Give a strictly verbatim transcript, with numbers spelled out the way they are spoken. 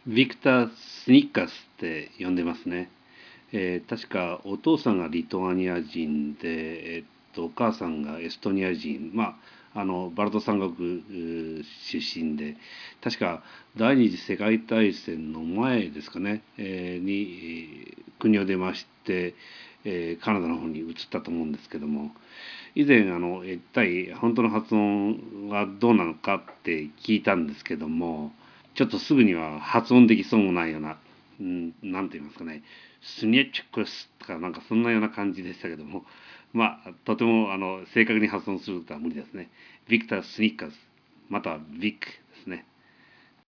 ビクター・スニッカスって呼んでますね。えー確かお父さんがリトアニア人で、えっと、お母さんがエストニア人、まあ、あのバルト三国出身で、確か第二次世界大戦の前ですかね、えーに国を出まして、えーカナダの方に移ったと思うんですけども、以前あの一体本当の発音はどうなのかって聞いたんですけども、ちょっとすぐには発音できそうもないような、うん、なんて言いますかね、スニェッチクスとかなんかそんなような感じでしたけども、まあとてもあの正確に発音することは無理ですね。ビクター・スニッカーズ、またはビック